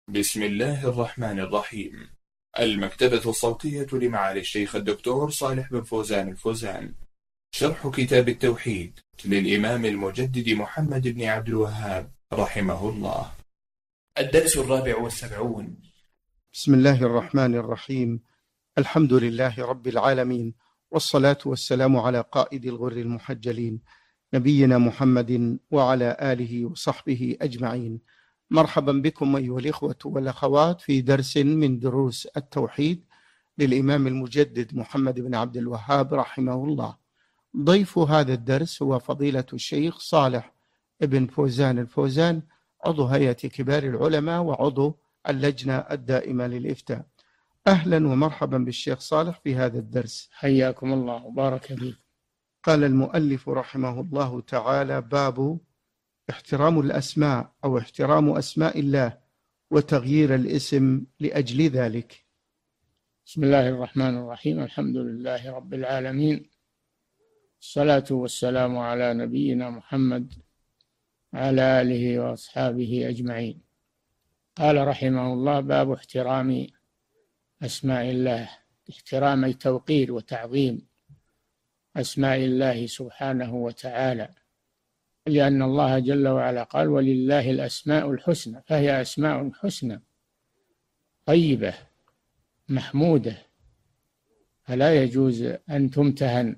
بسم الله الرحمن الرحيم. المكتبة الصوتية لمعالي الشيخ الدكتور صالح بن فوزان الفوزان. شرح كتاب التوحيد للإمام المجدد محمد بن عبد الوهاب رحمه الله. الدرس 74. بسم الله الرحمن الرحيم. الحمد لله رب العالمين، والصلاة والسلام على قائد الغر المحجلين نبينا محمد وعلى آله وصحبه أجمعين. مرحبا بكم أيها الإخوة والأخوات في درس من دروس التوحيد للإمام المجدد محمد بن عبد الوهاب رحمه الله. ضيف هذا الدرس هو فضيلة الشيخ صالح بن فوزان الفوزان، عضو هيئة كبار العلماء وعضو اللجنة الدائمة للإفتاء. أهلا ومرحبا بالشيخ صالح في هذا الدرس. حياكم الله وبارك فيكم. قال المؤلف رحمه الله تعالى: باب احترام الأسماء أو احترام أسماء الله وتغيير الاسم لأجل ذلك. بسم الله الرحمن الرحيم. الحمد لله رب العالمين، الصلاة والسلام على نبينا محمد وعلى آله وأصحابه أجمعين. قال رحمه الله: باب احترام أسماء الله. احترام أي توقير وتعظيم أسماء الله سبحانه وتعالى، لأن الله جل وعلا قال: ولله الأسماء الحسنى، فهي أسماء حسنى طيبة محمودة، فلا يجوز أن تمتهن،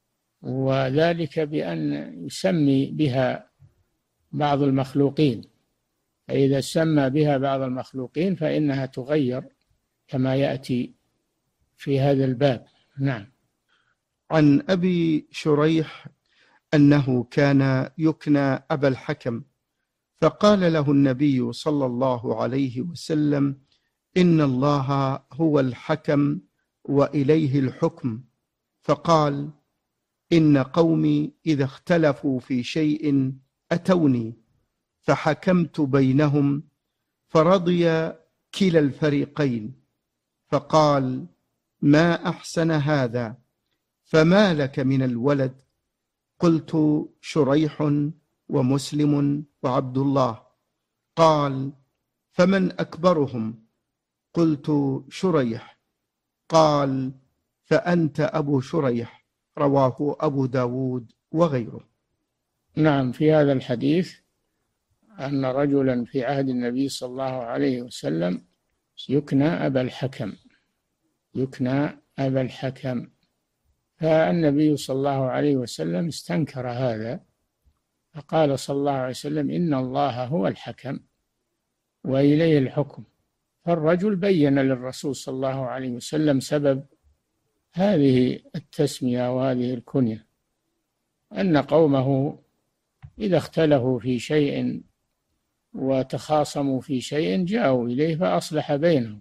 وذلك بأن يسمي بها بعض المخلوقين، فإذا سمى بها بعض المخلوقين فإنها تغير كما يأتي في هذا الباب. نعم. عن أبي شريح أنه كان يكنى أبا الحكم، فقال له النبي صلى الله عليه وسلم: إن الله هو الحكم وإليه الحكم. فقال: إن قومي إذا اختلفوا في شيء أتوني فحكمت بينهم فرضي كلا الفريقين. فقال: ما أحسن هذا، فما لك من الولد؟ قلت: شريح ومسلم وعبد الله. قال: فمن أكبرهم؟ قلت: شريح. قال: فأنت أبو شريح. رواه أبو داود وغيره. نعم. في هذا الحديث أن رجلا في عهد النبي صلى الله عليه وسلم يكنى أبا الحكم، يكنى أبا الحكم، فالنبي صلى الله عليه وسلم استنكر هذا، فقال صلى الله عليه وسلم: إن الله هو الحكم وإليه الحكم. فالرجل بين للرسول صلى الله عليه وسلم سبب هذه التسمية وهذه الكنية، أن قومه إذا اختلفوا في شيء وتخاصموا في شيء جاءوا إليه فأصلح بينهم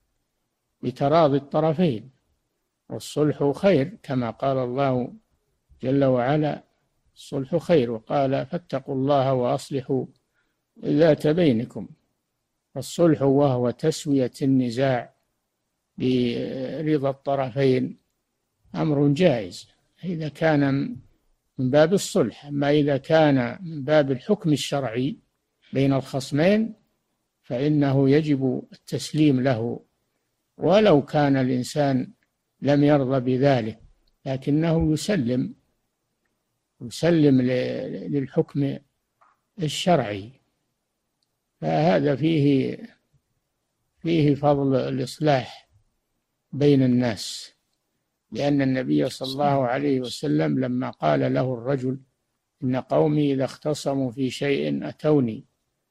بتراضي الطرفين، والصلح خير، كما قال الله جل وعلا: الصلح خير. وقال: فاتقوا الله وأصلحوا ذات بينكم. الصلح وهو تسوية النزاع برضا الطرفين أمر جائز إذا كان من باب الصلح. أما إذا كان من باب الحكم الشرعي بين الخصمين فإنه يجب التسليم له، ولو كان الإنسان لم يرضى بذلك، لكنه يسلم للحكم الشرعي. فهذا فيه فضل الإصلاح بين الناس، لأن النبي صلى الله عليه وسلم لما قال له الرجل: إن قومي إذا اختصموا في شيء أتوني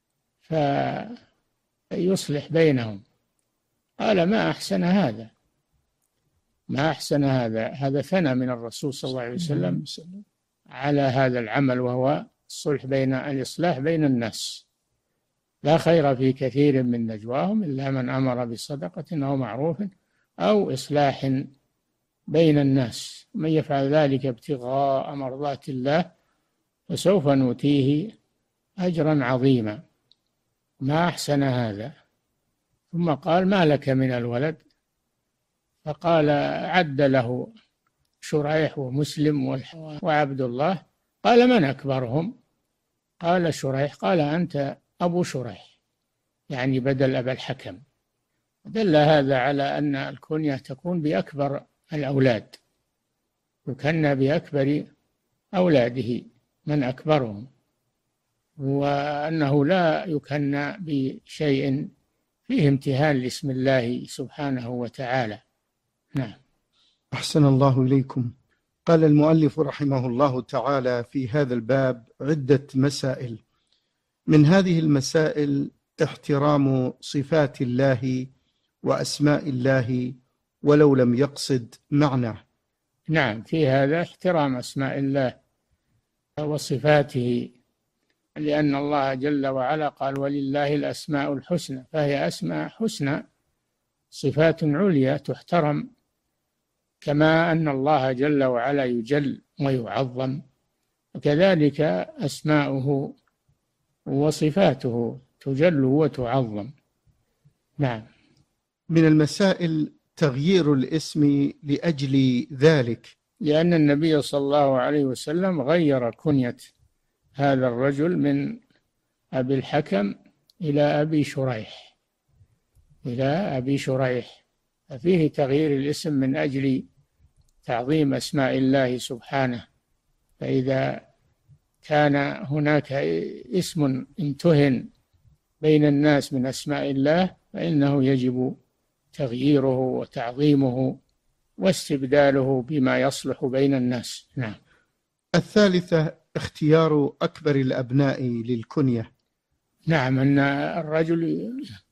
فيصلح بينهم، قال: ما أحسن هذا، ما أحسن هذا. هذا ثنى من الرسول صلى الله عليه وسلم على هذا العمل، وهو الصلح الإصلاح بين الناس. لا خير في كثير من نجواهم إلا من أمر بصدقة أو معروف أو إصلاح بين الناس، من يفعل ذلك ابتغاء مرضات الله فسوف نؤتيه أجرا عظيما. ما أحسن هذا. ثم قال: ما لك من الولد؟ فقال، عد له شريح ومسلم وعبد الله. قال: من أكبرهم؟ قال: شريح. قال: أنت أبو شريح. يعني بدل أبا الحكم. دل هذا على أن الكنية تكون بأكبر الأولاد، يكنى بأكبر أولاده من أكبرهم، وأنه لا يكنى بشيء فيه امتهان لاسم الله سبحانه وتعالى. نعم. أحسن الله إليكم. قال المؤلف رحمه الله تعالى في هذا الباب عدة مسائل، من هذه المسائل احترام صفات الله وأسماء الله ولو لم يقصد معناه. نعم، في هذا احترام أسماء الله وصفاته، لأن الله جل وعلا قال ولله الأسماء الحسنى، فهي أسماء حسنى، صفات عليا تحترم، كما أن الله جل وعلا يجل ويعظم، وكذلك أسماؤه وصفاته تجل وتعظم. نعم. من المسائل تغيير الاسم لأجل ذلك، لأن النبي صلى الله عليه وسلم غير كنية هذا الرجل من أبي الحكم إلى أبي شريح، ففيه تغيير الاسم من أجل تعظيم أسماء الله سبحانه. فإذا كان هناك اسم امتهن بين الناس من أسماء الله فإنه يجب تغييره وتعظيمه واستبداله بما يصلح بين الناس. نعم. الثالثة اختيار أكبر الأبناء للكنية. نعم، أن الرجل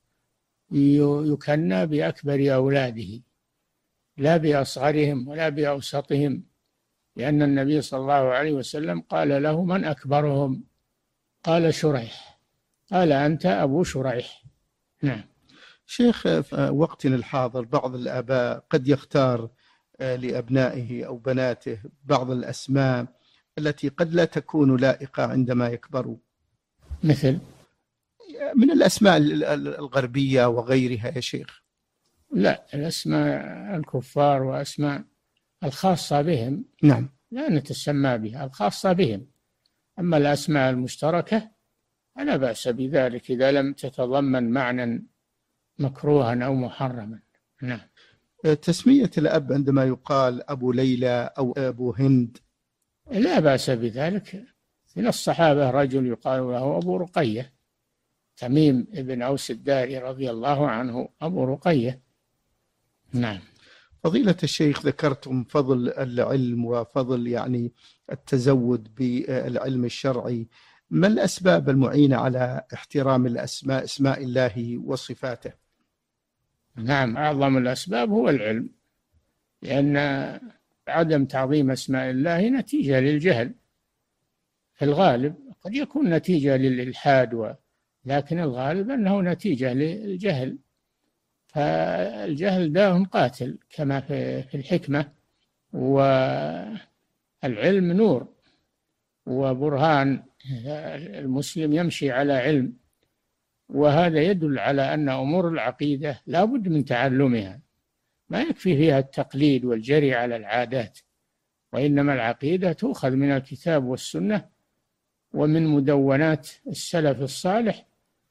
يكنى بأكبر أولاده لا بأصغرهم ولا بأوسطهم، لأن النبي صلى الله عليه وسلم قال له من أكبرهم؟ قال شريح، قال أنت أبو شريح. نعم. شيخ، في وقتنا الحاضر بعض الآباء قد يختار لأبنائه أو بناته بعض الأسماء التي قد لا تكون لائقة عندما يكبروا، مثل من الأسماء الغربية وغيرها يا شيخ. لا، الأسماء الكفار وأسماء الخاصة بهم نعم لا نتسمى بها، الخاصة بهم. أما الأسماء المشتركة فلا بأس بذلك إذا لم تتضمن معنى مكروها أو محرما. نعم. تسمية الأب عندما يقال أبو ليلى أو أبو هند لا بأس بذلك. من الصحابة رجل يقال له أبو رقية، تميم بن أوس الداري رضي الله عنه أبو رقية. نعم. فضيلة الشيخ، ذكرتم فضل العلم وفضل يعني التزود بالعلم الشرعي، ما الأسباب المعينة على احترام الأسماء، اسماء الله وصفاته؟ نعم، أعظم الأسباب هو العلم، لأن عدم تعظيم أسماء الله نتيجة للجهل في الغالب، قد يكون نتيجة للإلحاد لكن الغالب أنه نتيجة للجهل، فالجهل داء قاتل كما في الحكمة، والعلم نور وبرهان، المسلم يمشي على علم، وهذا يدل على أن أمور العقيدة لا بد من تعلمها، ما يكفي فيها التقليد والجري على العادات، وإنما العقيدة تؤخذ من الكتاب والسنة ومن مدونات السلف الصالح،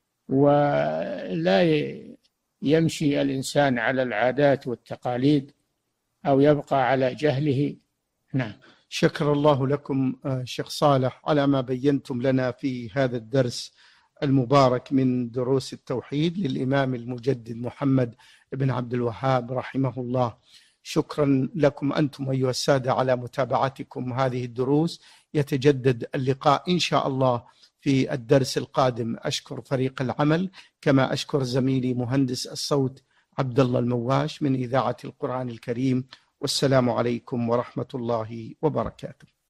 ولا يمشي الإنسان على العادات والتقاليد أو يبقى على جهله. نعم. شكر الله لكم شيخ صالح على ما بينتم لنا في هذا الدرس المبارك من دروس التوحيد للإمام المجدد محمد بن عبد الوهاب رحمه الله. شكرا لكم أنتم أيها السادة على متابعتكم هذه الدروس. يتجدد اللقاء إن شاء الله في الدرس القادم. أشكر فريق العمل، كما أشكر زميلي مهندس الصوت عبد الله المواش من إذاعة القرآن الكريم، والسلام عليكم ورحمة الله وبركاته.